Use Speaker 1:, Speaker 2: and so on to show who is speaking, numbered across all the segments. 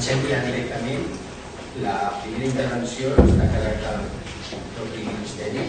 Speaker 1: Marxem ja directament. La primera intervenció està a càrrec del propi Ministeri.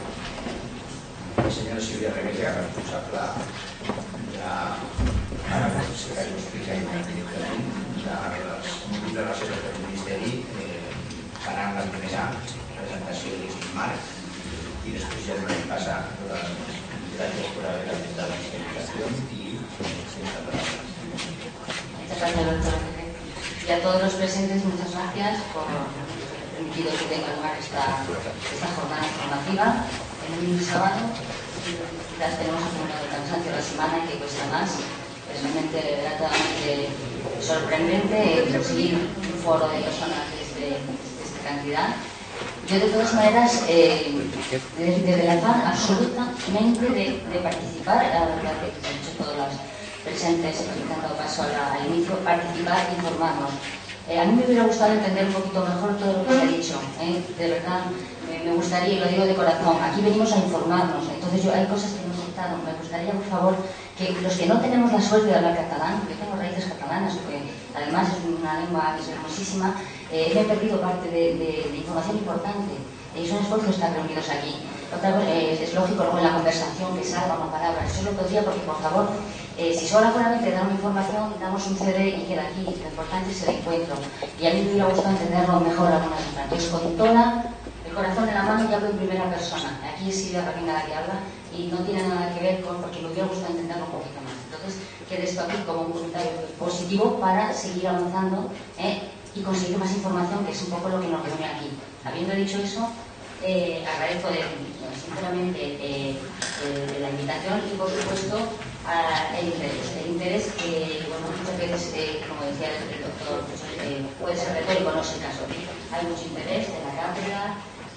Speaker 1: La senyora Sílvia Rebella, responsable de... Ara secretari ho explica directament, dels relacions del Ministeri, faran la primera presentació de l'Institut Marc i després ja donarem pas a les entitats por haber aceptado esta invitación y esta palabra.
Speaker 2: Muchas gracias, doctor. Y a todos los presentes, muchas gracias por haber permitido que tenga lugar esta jornada informativa en un sábado. Quizás tenemos acumulado el cansancio de la semana y que cuesta más. Es realmente gratamente sorprendente conseguir un foro de personas de esta cantidad. Yo, de todas maneras, desde el afán absolutamente de participar, la verdad que han hecho todas las presentes que han dado paso al inicio, participar, informarnos. A mí me hubiera gustado entender un poquito mejor todo lo que se ha dicho. De verdad, me gustaría, y lo digo de corazón, aquí venimos a informarnos. Entonces, hay cosas que no he contado. Me gustaría, por favor, que los que no tenemos la suerte de hablar catalán, yo tengo raíces catalanas, que además es una lengua que es hermosísima, me he perdido parte de información importante. Es un esfuerzo estar reunidos aquí. Otra cosa, es lógico luego en la conversación que salga una palabra. Eso lo podría porque, por favor, si solamente damos información, damos un CD y queda aquí. Lo importante es el encuentro. Y a mí me hubiera gustado entenderlo mejor algunas veces. Entonces, con toda el corazón en la mano, y hablo en primera persona. Aquí es Silvia Rabina la que habla y no tiene nada que ver con, porque me hubiera gustado entenderlo un poquito más. Entonces, quede esto aquí como un comentario positivo para seguir avanzando y conseguir más información, que es un poco lo que nos reúne aquí. Habiendo dicho eso, agradezco sinceramente la invitación y, por supuesto, el interés que, bueno, muchas veces, como decía el doctor, puede ser retórico, no es el caso. Hay mucho interés de la cátedra,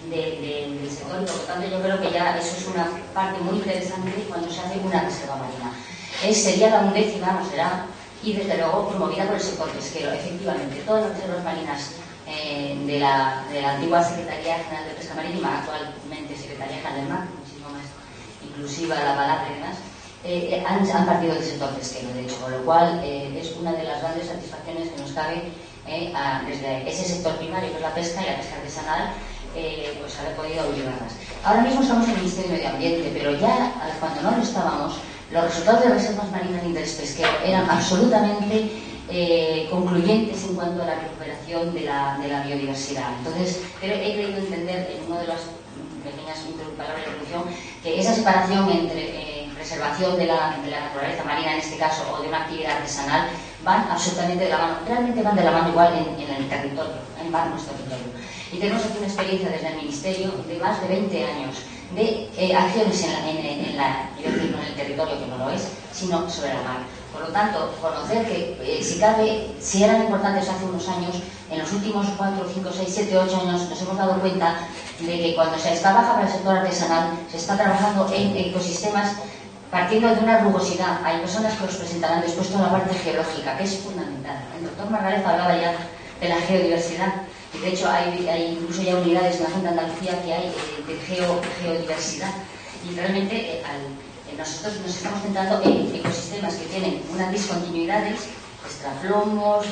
Speaker 2: del sector, y por lo tanto yo creo que ya eso es una parte muy interesante cuando se hace una reserva marina. Sería la 11ª, no será, y desde luego promovida por el sector pesquero. Efectivamente, todas las reservas marinas de la antigua Secretaría General de Pesca Marítima, actualmente Secretaría General del Mar, muchísimo más inclusiva la palabra y demás, han partido del sector pesquero, de hecho, con lo cual es una de las grandes satisfacciones que nos cabe desde ese sector primario, que es la pesca y la pesca artesanal, pues haber podido ayudarlas. Ahora mismo estamos en el Ministerio de Medio Ambiente, pero ya cuando no lo estábamos, los resultados de reservas marinas de interés pesquero eran absolutamente concluyentes en cuanto a la recuperación de la biodiversidad. Entonces, he querido entender en una de las pequeñas palabras de introducción que esa separación entre preservación de la naturaleza marina, en este caso, o de una actividad artesanal, van absolutamente de la mano, realmente van de la mano igual en el territorio, en nuestro territorio. Y tenemos aquí una experiencia desde el Ministerio de más de 20 años de acciones en el territorio, que no lo es, sino sobre la mar. Por lo tanto, conocer que si eran importantes hace unos años, en los últimos 4, 5, 6, 7, 8 años nos hemos dado cuenta de que cuando se trabaja para el sector artesanal se está trabajando en ecosistemas partiendo de una rugosidad. Hay personas que os presentarán después toda la parte geológica, que es fundamental. El doctor Margalef hablaba ya de la geodiversidad, y de hecho hay incluso ya unidades en la Junta de Andalucía que hay de geodiversidad, y realmente nosotros nos estamos centrando en ecosistemas que tienen unas discontinuidades, estraplomos,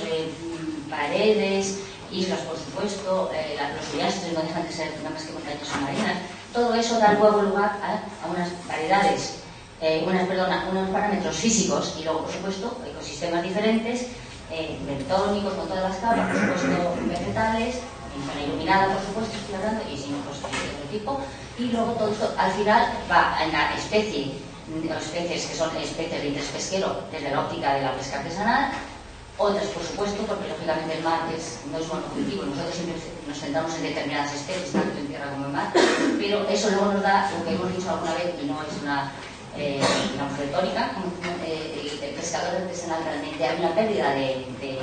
Speaker 2: paredes, islas, por supuesto, los pilastres no dejan de ser nada más que montañas submarinas. Todo eso da luego lugar a unas variedades, unos parámetros físicos, y luego, por supuesto, ecosistemas diferentes, bentónicos con todas las capas, por supuesto, vegetales, en zona iluminada, por supuesto, estoy hablando, y sin ojos de otro tipo, y luego todo esto al final va en la especies que son especies de interés pesquero desde la óptica de la pesca artesanal, otras, por supuesto, porque lógicamente el mar no es monocultivo, nosotros siempre nos centramos en determinadas especies, tanto en tierra como en mar, pero eso luego nos da lo que hemos dicho alguna vez, y no es una retórica, el pescador artesanal realmente hay una pérdida de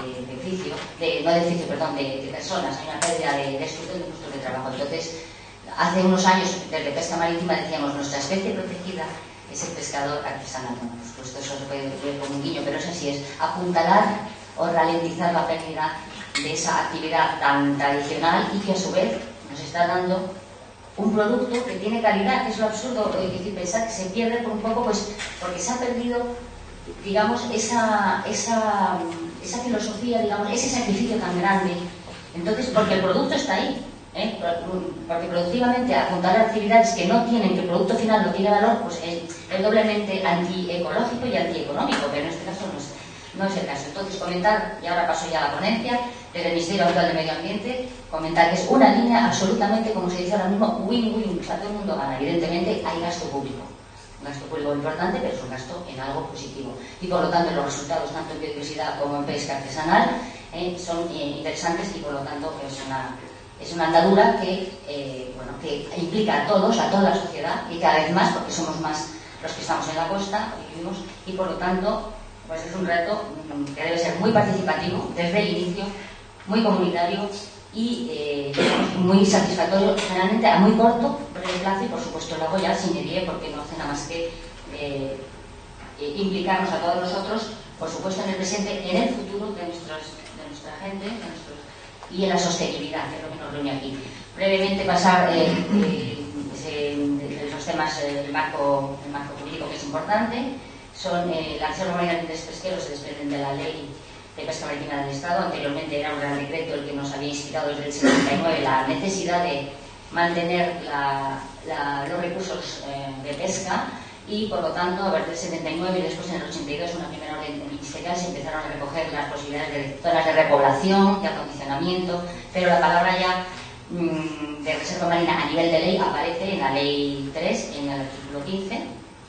Speaker 2: personas, hay una pérdida de estructura de puestos de trabajo. Entonces, hace unos años, desde pesca marítima decíamos, nuestra especie protegida es el pescador artesanal. Bueno, por supuesto, eso se puede ver como un guiño, pero eso sí es apuntalar o ralentizar la pérdida de esa actividad tan tradicional y que a su vez nos está dando un producto que tiene calidad, que es lo absurdo, pensar que se pierde por un poco, pues porque se ha perdido, digamos, esa esa filosofía, digamos, ese sacrificio tan grande. Entonces, porque el producto está ahí, porque productivamente apuntar a actividades que no tienen, que el producto final no tiene valor, pues es doblemente antiecológico y antieconómico, pero en este caso no es el caso. Entonces, comentar, y ahora paso ya a la ponencia, desde el Ministerio Actual de Medio Ambiente, comentar que es una línea absolutamente, como se dice ahora mismo, win-win, o sea, todo el mundo gana. Evidentemente hay gasto público importante, pero es un gasto en algo positivo. Y por lo tanto, los resultados, tanto en biodiversidad como en pesca artesanal, son interesantes y por lo tanto es una andadura que implica a todos, a toda la sociedad y cada vez más, porque somos más los que estamos en la costa vivimos, y por lo tanto pues es un reto que debe ser muy participativo desde el inicio, muy comunitario y muy satisfactorio, generalmente a muy corto plazo, y por supuesto luego ya sin medie, porque no hace nada más que implicarnos a todos nosotros, por supuesto en el presente, en el futuro de nuestra gente, y en la sostenibilidad, que es lo que nos reúne aquí. Brevemente pasar los temas, el marco jurídico, que es importante. Son la Reserva Marina de Interés Pesquero, se desprenden de la Ley de Pesca Marítima del Estado. Anteriormente era un Real Decreto el que nos había inspirado desde el 79 la necesidad de mantener los recursos de pesca, y por lo tanto a partir del 79 y después en el 82 una primera orden ministerial se empezaron a recoger las posibilidades de zonas de repoblación, de acondicionamiento, pero la palabra ya de reserva marina a nivel de ley aparece en la Ley 3, en el artículo 15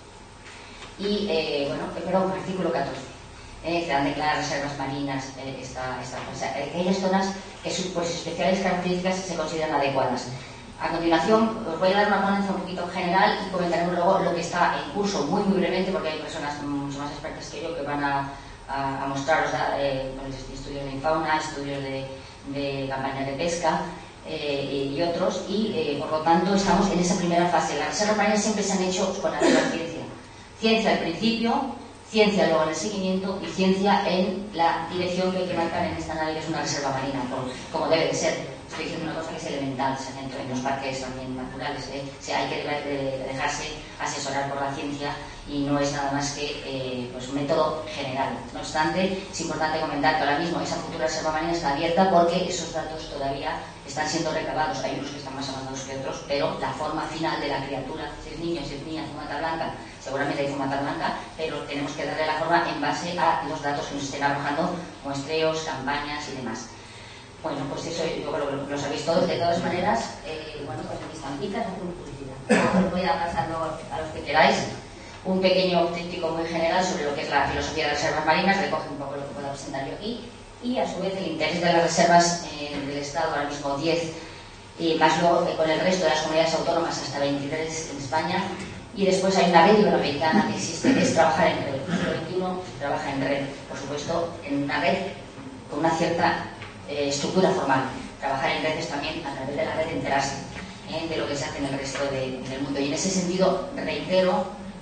Speaker 2: y perdón, artículo 14. Se han declarado reservas marinas aquellas zonas que por sus especiales características se consideran adecuadas. A continuación os voy a dar una ponencia un poquito general y comentaremos luego lo que está en curso muy brevemente, porque hay personas mucho más expertas que yo que van a mostraros estudios de fauna, estudios de campañas de pesca y otros, y por lo tanto estamos en esa primera fase. Las reservas marinas siempre se han hecho con la ciencia. Ciencia al principio, ciencia luego en el seguimiento y ciencia en la dirección que hay que marcar en esta nave, que es una reserva marina, como debe de ser. Estoy diciendo una cosa que es elemental en los parques también naturales. Hay que dejarse asesorar por la ciencia y no es nada más que un método general. No obstante, es importante comentar que ahora mismo esa futura reserva marina está abierta porque esos datos todavía están siendo recabados. Hay unos que están más avanzados que otros, pero la forma final de la criatura, si es niño, si es niña, fumata blanca, seguramente hay fumata blanca, pero tenemos que darle la forma en base a los datos que nos estén arrojando, muestreos, campañas y demás. Bueno, pues eso yo creo que lo sabéis todos. De todas maneras, pues mis estampitas hacen publicidad. Os voy a pasar luego a los que queráis un pequeño tríptico muy general sobre lo que es la filosofía de las reservas marinas, recoge un poco lo que puedo presentar yo aquí, y a su vez el interés de las reservas del Estado, ahora mismo 10, y más luego con el resto de las comunidades autónomas hasta 23 en España, y después hay una red iberoamericana que existe, que es trabajar en red. El siglo XXI trabaja en red, por supuesto, en una red con una cierta estructura formal. Trabajar en redes también, a través de la red, enterarse de lo que se hace en el resto del mundo. Y en ese sentido reitero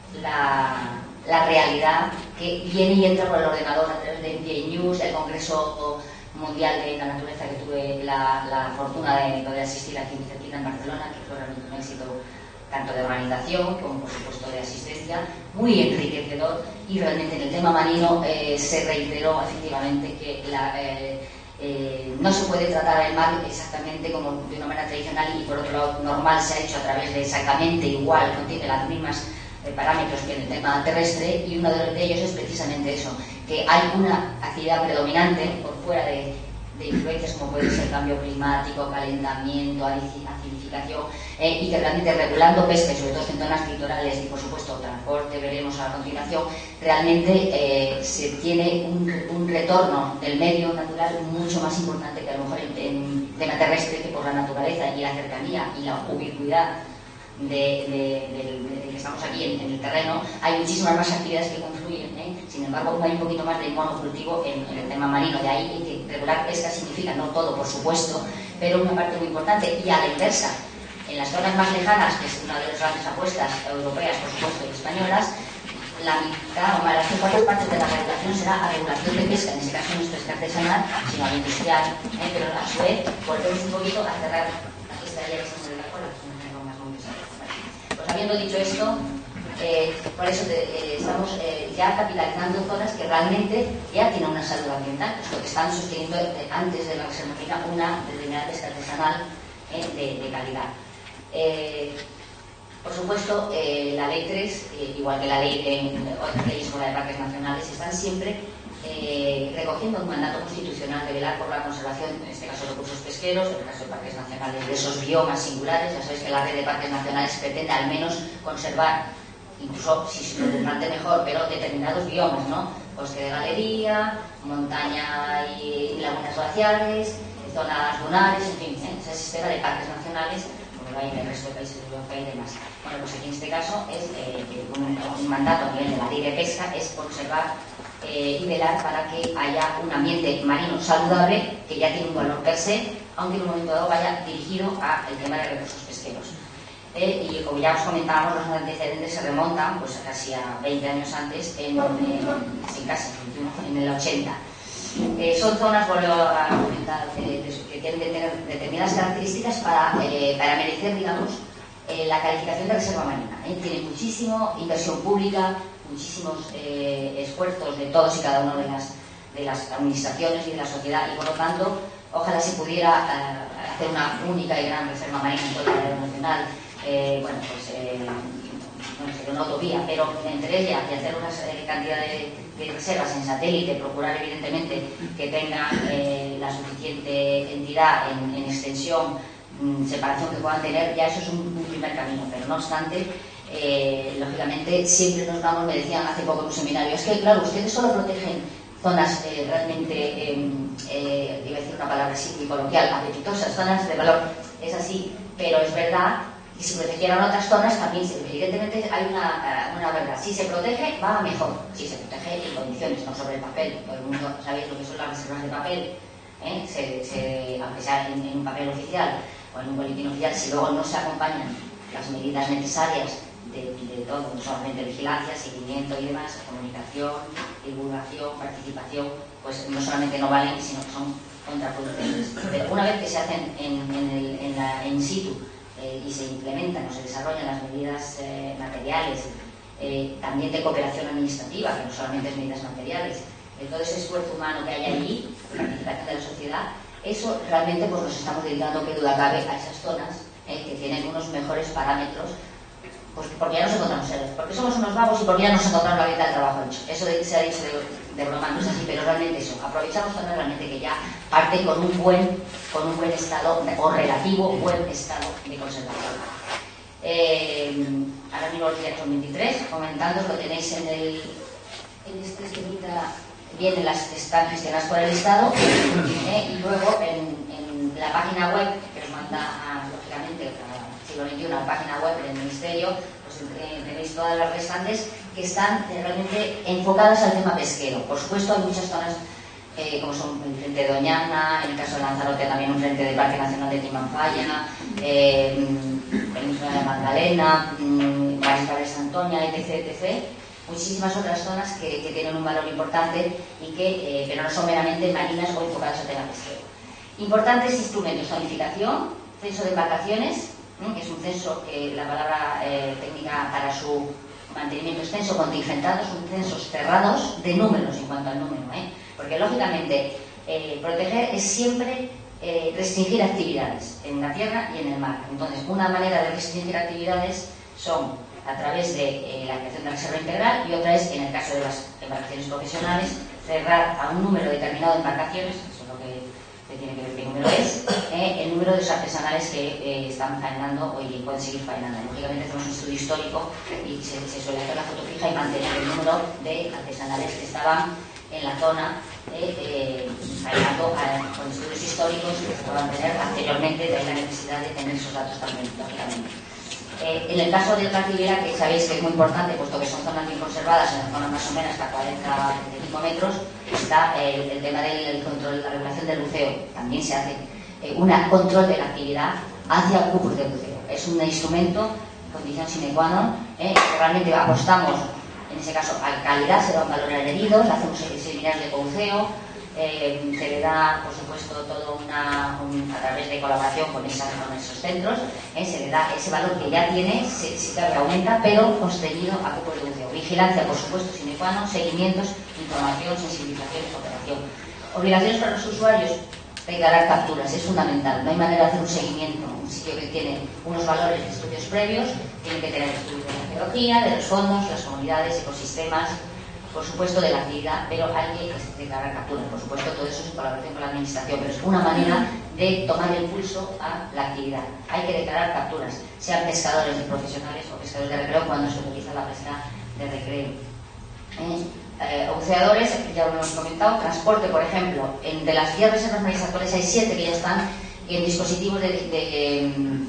Speaker 2: la realidad que viene y entra por el ordenador a través de NPA News, el Congreso Mundial de la Naturaleza, que tuve la fortuna de poder asistir aquí cerquita en Barcelona, que fue realmente un éxito tanto de organización como por supuesto de asistencia, muy enriquecedor, y realmente en el tema marino se reiteró efectivamente que no se puede tratar el mar exactamente como de una manera tradicional y por otro lado normal. Se ha hecho a través de exactamente igual, contiene las mismas parámetros que en el tema terrestre, y uno de ellos es precisamente eso, que hay una actividad predominante por fuera de influencias como puede ser cambio climático, calentamiento, acidificación, y que realmente regulando pesca, y sobre todo en zonas litorales y por supuesto transporte, veremos a continuación, realmente se tiene un retorno del medio natural mucho más importante que a lo mejor en tema terrestre, que por la naturaleza y la cercanía y la ubicuidad de que estamos aquí en el terreno, hay muchísimas más actividades que confluyen. Sin embargo, hay un poquito más de monocultivo en el tema marino. De ahí que regular pesca significa, no todo por supuesto, pero una parte muy importante. Y a la inversa, en las zonas más lejanas, que es una de las grandes apuestas europeas por supuesto y españolas, la mitad o más las 3/4 partes de la regulación será a regulación de pesca. En ese caso no es pesca artesanal sino a la industrial, pero a su vez volvemos un poquito a cerrar. Aquí estaría que se mueve la cola, pues habiendo dicho esto, Por eso estamos ya capitalizando zonas que realmente ya tienen una salud ambiental, pues porque están sosteniendo antes de la reserva marina una determinada pesca artesanal de calidad. Por supuesto, la ley 3, igual que la ley, otras leyes como la de parques nacionales, están siempre recogiendo un mandato constitucional de velar por la conservación, en este caso de recursos pesqueros, en el caso de parques nacionales, de esos biomas singulares. Ya sabéis que la red de parques nacionales pretende al menos conservar, incluso si lo tendrán mejor, pero determinados biomas, ¿no? Bosque de galería, montaña y lagunas glaciares, zonas dunares, en fin, ese sistema de parques nacionales, como lo hay en el resto de países europeos y demás. Bueno, pues aquí en este caso es un mandato a nivel de la ley de pesca es conservar y velar para que haya un ambiente marino saludable que ya tiene un valor per se, aunque en un momento dado vaya dirigido al tema de recursos pesqueros. Y como ya os comentábamos, los antecedentes se remontan pues casi a 20 años antes, en el 80. Son zonas, vuelvo a comentar, que tienen que tener determinadas características para merecer, digamos, la calificación de reserva marina. Tiene muchísima inversión pública, muchísimos esfuerzos de todos y cada una de las administraciones y de la sociedad, y por lo tanto, ojalá se pudiera hacer una única y gran reserva marina en toda la área nacional. Bueno, pues no sería una utopía, pero entre ellas y hacer una cantidad de reservas en satélite, procurar evidentemente que tengan la suficiente entidad en extensión, separación que puedan tener, ya eso es un primer camino. Pero no obstante, lógicamente siempre nos vamos, me decían hace poco en un seminario, es que claro, ustedes solo protegen zonas realmente, iba a decir una palabra así muy coloquial, apetitosas, zonas de valor. Es así, pero es verdad que si protegieran otras zonas también, evidentemente hay una verdad. Si se protege, va mejor. Si se protege en condiciones, no sobre el papel. Todo el mundo sabéis lo que son las reservas de papel, aunque sea en un papel oficial o en un boletín oficial, si luego no se acompañan las medidas necesarias de todo, no solamente vigilancia, seguimiento y demás, comunicación, divulgación, participación, pues no solamente no valen, sino que son contraproducentes. Pero una vez que se hacen in situ y se implementan o se desarrollan las medidas materiales, también de cooperación administrativa, que no solamente es medidas materiales, todo ese esfuerzo humano que hay allí, participación de la sociedad, eso realmente pues nos estamos dedicando, que duda cabe, a esas zonas que tienen unos mejores parámetros, pues porque ya nos encontramos seres, porque somos unos vagos y porque ya nos encontramos la mitad del trabajo hecho. Eso se ha dicho de broma, no es así, pero realmente eso, aprovechamos zonas realmente que ya parten con un buen estado, o relativo buen estado de conservación. Ahora mismo el son 23, comentando, lo tenéis en este esquemita, vienen las que están gestionadas por el Estado, y luego en la página web que os manda lógicamente siglo XXI, la página web del Ministerio, pues tenéis todas las restantes que están realmente enfocadas al tema pesquero. Por supuesto hay muchas zonas como son el frente de Doñana, en el caso de Lanzarote también un frente del Parque Nacional de Timanfaya, Península de Magdalena, Mariscal de Santoña, etc. Muchísimas otras zonas que tienen un valor importante y que pero no son meramente marinas o enfocadas al tema pesquero. Importantes instrumentos: zonificación, censo de embarcaciones, que es un censo que la palabra técnica para su mantenimiento es censo contingentado, son censos cerrados de números en cuanto al número, porque lógicamente proteger es siempre restringir actividades en la tierra y en el mar. Entonces, una manera de restringir actividades son a través de la creación de la reserva integral, y otra es, en el caso de las embarcaciones profesionales, cerrar a un número determinado de embarcaciones, eso es lo que tiene que ver qué número es, el número de los artesanales que están faenando o y pueden seguir faenando. Lógicamente hacemos un estudio histórico y se suele hacer la foto fija y mantener el número de artesanales que estaban en la zona faenando con estudios históricos que se puedan tener anteriormente, de ahí la necesidad de tener esos datos también, lógicamente. En el caso de otra actividad que sabéis que es muy importante, puesto que son zonas bien conservadas, en la zona más o menos hasta 40-35 metros, está el tema del control, la regulación del buceo. También se hace un control de la actividad hacia grupos de buceo. Es un instrumento, condición sine qua non, que realmente apostamos, en ese caso, a calidad, se da un valor añadido, hacemos seminarios de buceo, se le da, por supuesto, todo a través de colaboración con esos centros, se le da ese valor que ya tiene, se aumenta, pero constreñido a qué producción. Vigilancia, por supuesto, sine qua non, seguimientos, información, sensibilización y cooperación. Obligaciones para los usuarios, declarar capturas, es fundamental. No hay manera de hacer un seguimiento. Un sitio que tiene unos valores de estudios previos, tiene que tener estudios de la geología, de los fondos, las comunidades, ecosistemas, por supuesto de la actividad, pero hay que declarar capturas. Por supuesto, todo eso es en colaboración con la administración, pero es una manera de tomar el pulso a la actividad. Hay que declarar capturas, sean pescadores profesionales o pescadores de recreo cuando se utiliza la pesca de recreo. Buceadores, ya lo hemos comentado. Transporte, por ejemplo, de las 10 reservas marinas actuales hay 7 que ya están en dispositivos de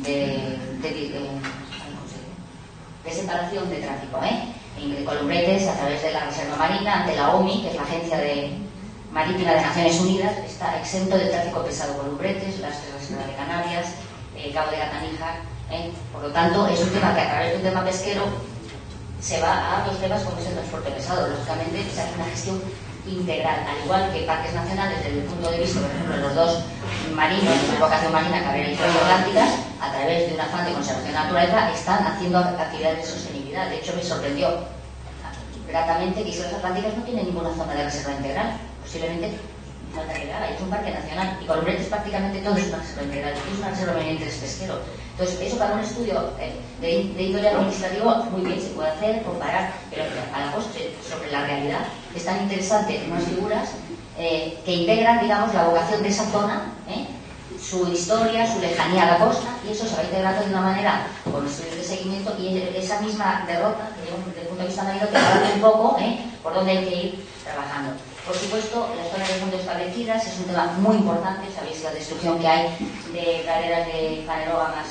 Speaker 2: separación de tráfico, en Columbretes, a través de la Reserva Marina, ante la OMI, que es la Agencia Marítima de Naciones Unidas, está exento de tráfico pesado Columbretes, las Reservas de Canarias, Cabo de Gata Níjar. Por lo tanto, es un tema que a través de un tema pesquero se va a otros temas como es el transporte pesado. Lógicamente, se hace una gestión integral, al igual que parques nacionales, desde el punto de vista, por ejemplo, los dos marinos de vocación marina, Cabrera y Fuego Atlánticas, a través de un afán de conservación de la naturaleza, están haciendo actividades de sostenibilidad. De hecho, me sorprendió gratamente que Islas Atlánticas no tiene ninguna zona de reserva integral. Posiblemente falta que le haga, es un parque nacional, y Columbretes prácticamente todo es una reserva integral, es una reserva de interés pesquero. Entonces, eso para un estudio de índole administrativo muy bien se puede hacer, comparar, pero a la postre, sobre la realidad, es tan interesante unas figuras que integran, digamos, la vocación de esa zona, su historia, su lejanía a la costa, y eso se va integrando de una manera con estudios de seguimiento, y esa misma derrota, digamos, desde el punto de vista marino, que va un poco por dónde hay que ir trabajando. Por supuesto, las zonas de fondo establecidas es un tema muy importante. Sabéis la destrucción que hay de praderas de fanerógamas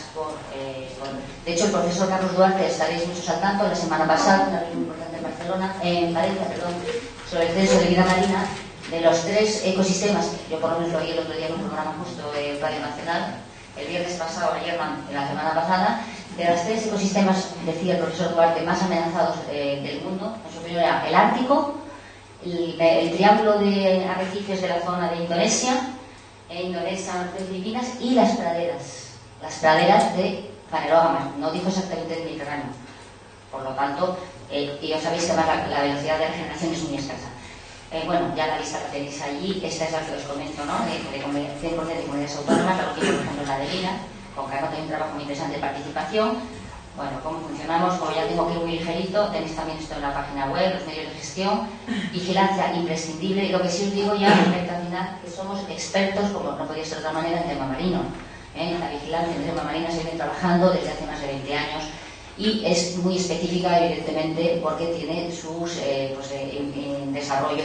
Speaker 2: de hecho, el profesor Carlos Duarte, estaréis muchos al tanto, la semana pasada, una reunión importante en Valencia, sobre el censo de vida marina, de los 3 ecosistemas. Yo por lo menos lo vi el otro día en un programa justo de Radio Nacional, el viernes pasado, ayer, la semana pasada, de los 3 ecosistemas, decía el profesor Duarte, más amenazados del mundo. En su opinión era el Ártico, el triángulo de arrecifes de la zona de Indonesia, norte de Filipinas, y las praderas de fanerógamas. No dijo exactamente el Mediterráneo. Por lo tanto, y ya sabéis que además la velocidad de regeneración es muy escasa. Bueno, ya la lista la tenéis allí. Esta es la que os comento, ¿no? De 100% de comunidades autónomas, la última, por ejemplo, es la de Lina. Con Carlos hay un trabajo muy interesante de participación. Bueno, cómo funcionamos, como ya tengo que ir muy ligerito, tenéis también esto en la página web, los medios de gestión, vigilancia imprescindible, y lo que sí os digo ya en recta final, que somos expertos, como no podía ser de otra manera, en tema marino. La vigilancia en tema marino se viene trabajando desde hace más de 20 años y es muy específica, evidentemente, porque tiene sus desarrollo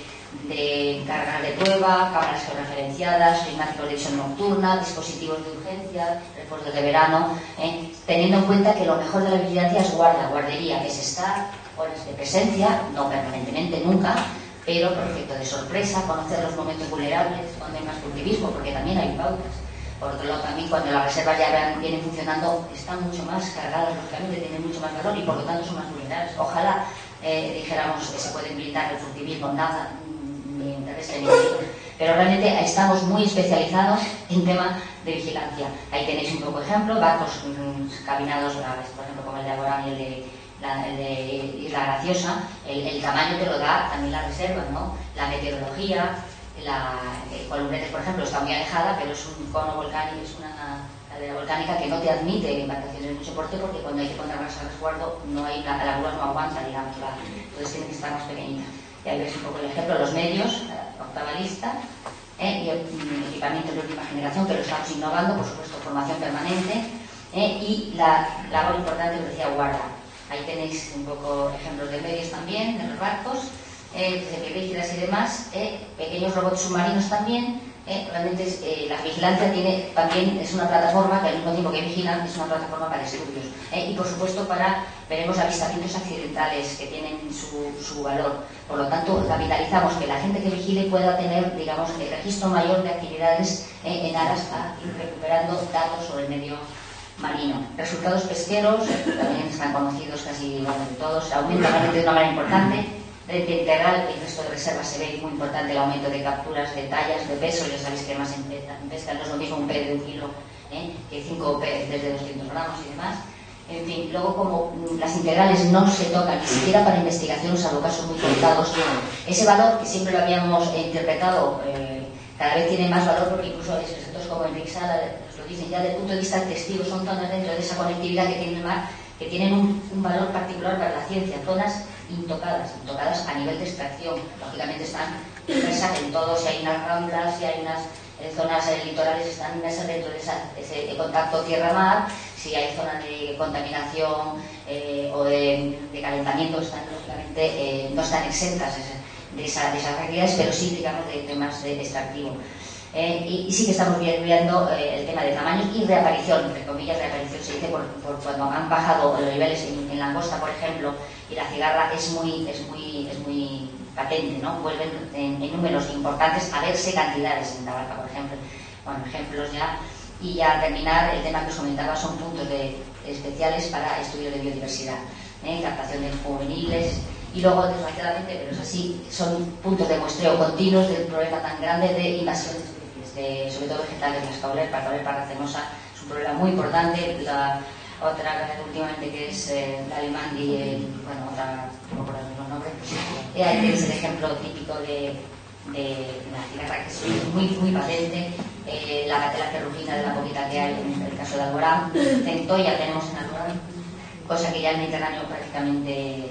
Speaker 2: de cargas de prueba, cámaras georreferenciadas, climáticos de visión nocturna, dispositivos de urgencia, refuerzos de verano, teniendo en cuenta que lo mejor de la vigilancia es guardería, es estar horas de presencia, no permanentemente, nunca, pero por efecto de sorpresa, conocer los momentos vulnerables cuando hay más cultivismo, porque también hay pautas. Por otro lado, también cuando las reservas ya vienen funcionando, están mucho más cargadas, lógicamente tienen mucho más valor y por lo tanto son más vulnerables. Ojalá dijéramos que se puede blindar el cultivismo, nada, ni interés ni pero realmente estamos muy especializados en tema de vigilancia. Ahí tenéis un poco ejemplo, barcos cabinados, por ejemplo, como el de Agorán y el de Isla Graciosa. El tamaño te lo da también la reserva, ¿no? La meteorología. Columbretes, por ejemplo, está muy alejada, pero es un cono volcánico, es una caldera volcánica que no te admite embarcaciones de mucho porte, porque cuando hay que poner más al resguardo, la grúa no aguanta, digamos, entonces tiene que estar más pequeñita. Y ahí ves un poco el ejemplo, los medios, octava lista, y equipamientos de última generación, que lo estamos innovando, por supuesto, formación permanente, y la labor importante que decía guarda. Ahí tenéis un poco ejemplos de medios también, de los barcos, de pierígidas y demás, pequeños robots submarinos también. Realmente la vigilancia también es una plataforma que al mismo tiempo que vigilan es una plataforma para estudios, y por supuesto veremos avistamientos accidentales que tienen su valor. Por lo tanto, capitalizamos que la gente que vigile pueda tener, digamos, el registro mayor de actividades en aras a ir recuperando datos sobre el medio marino. Resultados pesqueros también están conocidos casi de todos, aumenta realmente de una manera importante. frente integral y el resto de reservas se ve muy importante el aumento de capturas, de tallas, de peso. Ya sabéis que más en pesca no es lo mismo un pez de 1 kilo que 5 peces de 200 gramos y demás. En fin, luego como las integrales no se tocan ni siquiera para investigación, salvo casos muy contados, ese valor que siempre lo habíamos interpretado cada vez tiene más valor, porque incluso expertos como Enrique Sala nos lo dicen ya desde el punto de vista testigo, son zonas dentro de esa conectividad que tiene el mar que tienen un valor particular para la ciencia, zonas intocadas a nivel de extracción. Lógicamente están inmersas en todo, si hay unas ramblas, si hay unas zonas litorales, están inmersas dentro de ese contacto tierra-mar. Si hay zonas de contaminación o de calentamiento, están lógicamente no están exentas de esas realidades, pero sí, digamos, de temas de extractivo. Y sí que estamos viendo el tema de tamaños y reaparición, entre comillas, reaparición se dice por cuando han bajado los niveles en langosta, por ejemplo, y la cigarra es muy patente, ¿no? Vuelven en números importantes a verse cantidades en tabarca, por ejemplo. Bueno, ejemplos ya. Y ya al terminar, el tema que os comentaba son puntos especiales para estudios de biodiversidad, captación de juveniles. Y luego, desgraciadamente, pero es así, son puntos de muestreo continuos del problema tan grande de invasión de especies, sobre todo vegetales, las Cauler paracenosa, es un problema muy importante. La otra, últimamente, que es la alemán y, bueno, otra, no recuerdo el nombre, que es el ejemplo típico de la cigarra, que es muy patente, la patela ferrugina de la poquita que hay en el caso de Alborán, centolla tenemos en Alborán, cosa que ya en el Mediterráneo prácticamente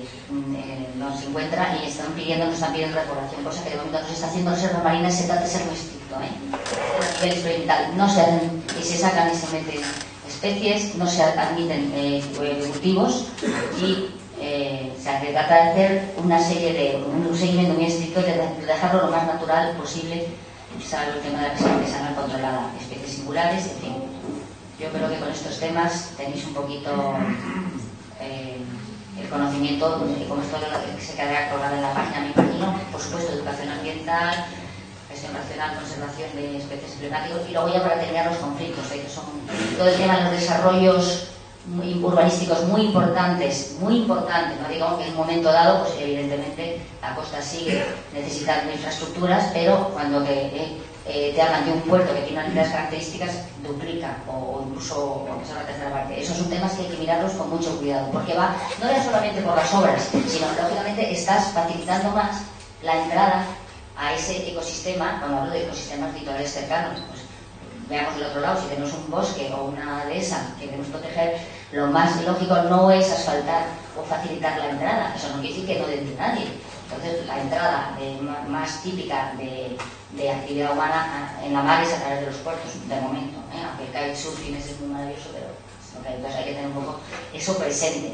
Speaker 2: no se encuentra, y nos están pidiendo repoblación, cosa que de momento no se está haciendo. Reservas marinas se trata de ser muy estricto, a nivel experimental no se hacen y se sacan y se meten especies, no se admiten cultivos y se trata de hacer una serie de un seguimiento muy estricto, de dejarlo lo más natural posible, salvo el tema de la pesca artesanal controlada, especies singulares, en fin. Yo creo que con estos temas tenéis un poquito el conocimiento, y como esto se quedará colgado en la página, me imagino. Por supuesto, educación ambiental, gestión racional, conservación de especies emblemáticas, y luego ya para terminar los conflictos, que son todo el tema de los desarrollos urbanísticos muy importantes, no digo que en un momento dado, pues evidentemente la costa sigue necesitando infraestructuras, pero cuando te hablan de un puerto que tiene unas características, duplica o incluso es una tercera parte. Esos son temas que hay que mirarlos con mucho cuidado, porque va no ya solamente por las obras, sino lógicamente estás facilitando más la entrada a ese ecosistema. Cuando hablo de ecosistemas litorales cercanos, pues veamos del otro lado, si tenemos un bosque o una dehesa que queremos proteger, lo más lógico no es asfaltar o facilitar la entrada. Eso no quiere decir que no entre nadie. Entonces, la entrada más típica de actividad humana en la mar es a través de los puertos, de momento. Aunque el kitesurfing es muy maravilloso, pero entonces hay que tener un poco eso presente.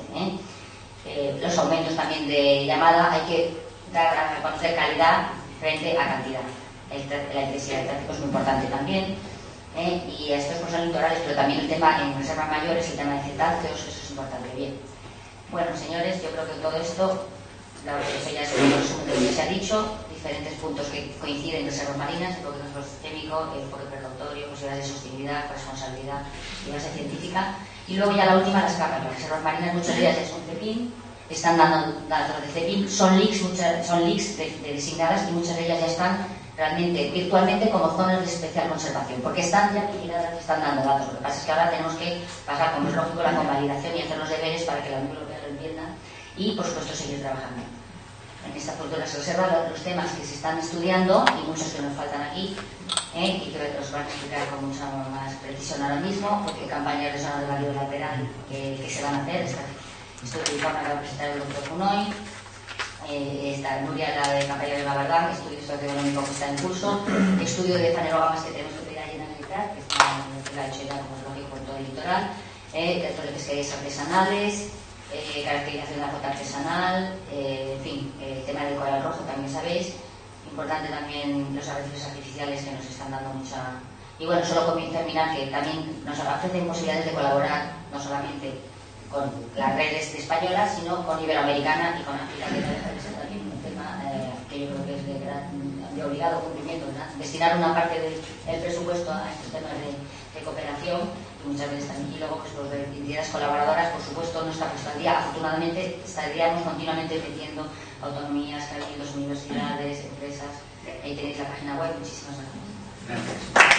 Speaker 2: Los aumentos también de llamada, hay que dar a conocer calidad frente a cantidad. La intensidad del tráfico es muy importante también. Y estos pues son litorales, pero también el tema en reservas mayores, el tema de cetáceos, eso es importante. Bien. Bueno, señores, yo creo que todo esto, eso ya es un resumen de lo que se ha dicho, diferentes puntos que coinciden en reservas marinas, el enfoque ecosistémico, el enfoque precautorio, posibilidades de sostenibilidad, responsabilidad y base científica. Y luego ya la última, las capas. Las reservas marinas, muchas de ellas ya son CEPIN, están dando datos de CEPIN, son LICs designadas, y muchas de ellas ya están realmente, virtualmente, como zonas de especial conservación, porque están ya vigiladas y están dando datos. Lo que pasa es que ahora tenemos que pasar, como es lógico, la convalidación y hacer los deberes para que la Unión Europea lo entienda y, por supuesto, seguir trabajando. En esta futuras reservas, los temas que se están estudiando, y muchos que nos faltan aquí, y que los van a explicar con mucha más precisión ahora mismo, porque campañas de zona de barrio lateral que se van a hacer. Esto de informe que va a presentar el doctor Funoy. Está Nuria, la de campaña de Bavardán, estudio socioeconómico que está en curso, estudio de fanerógamas que tenemos que pedir allí en Analitar, que lo ha hecho ya, como es lógico, en todo el litoral, de pesquerías artesanales, caracterización de la flota artesanal, en fin, el tema del coral rojo también sabéis, importante también los arrecifes artificiales que nos están dando mucha. Y bueno, solo con terminar, que también nos ofrecen posibilidades de colaborar, no solamente con las redes españolas, sino con Iberoamericana y con África, que no deja de ser también un tema que yo creo que es de obligado cumplimiento, ¿verdad? Destinar una parte del presupuesto a estos temas de cooperación. Y muchas veces también. Y luego, pues los de entidades colaboradoras, por supuesto, no está puesto al día. Afortunadamente, estaríamos continuamente metiendo autonomías, cabildos, universidades, empresas. Ahí tenéis la página web. Muchísimas gracias.
Speaker 1: Gracias.